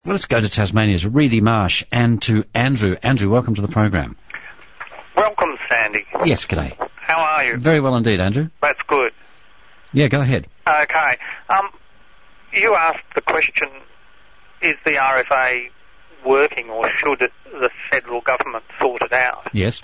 Well, let's go to Tasmania's Reedy Marsh and to Andrew. Andrew, welcome to the program. Welcome, Sandy. Yes, g'day. How are you? Very well indeed, Andrew. That's good. Yeah, go ahead. Okay. You asked the question, is the RFA working or should the federal government sort it out? Yes.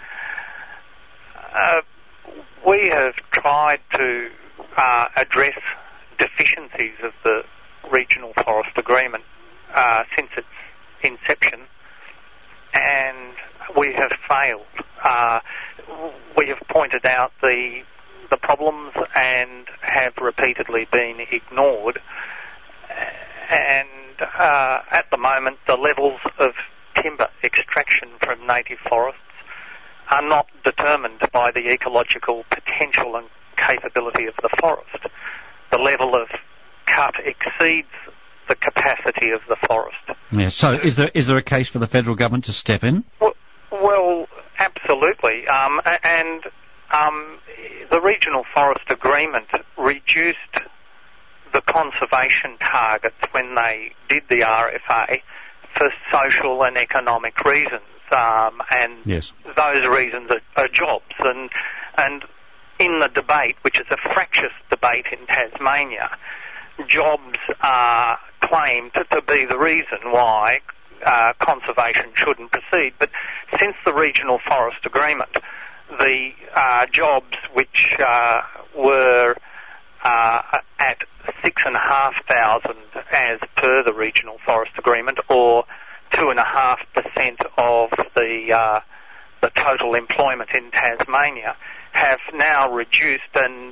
We have tried to address deficiencies of the Regional Forest Agreement since its inception, and we have failed. We have pointed out the problems and have repeatedly been ignored, and at the moment the levels of timber extraction from native forests are not determined by the ecological potential and capability of the forest. The level of cut exceeds the capacity of the forest. Yeah. So is there a case for the federal government to step in? Well, absolutely. And the Regional Forest Agreement reduced the conservation targets when they did the RFA for social and economic reasons. And yes. Those reasons are jobs. And in the debate, which is a fractious debate in Tasmania, jobs are claimed to be the reason why conservation shouldn't proceed. But since the Regional Forest Agreement, the jobs which were at 6,500 as per the Regional Forest Agreement, or 2.5% of the total employment in Tasmania, have now reduced and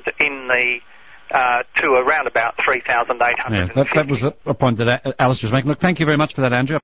to around about 3,850. Yeah, that was a point that Alistair was making. Look, thank you very much for that, Andrew.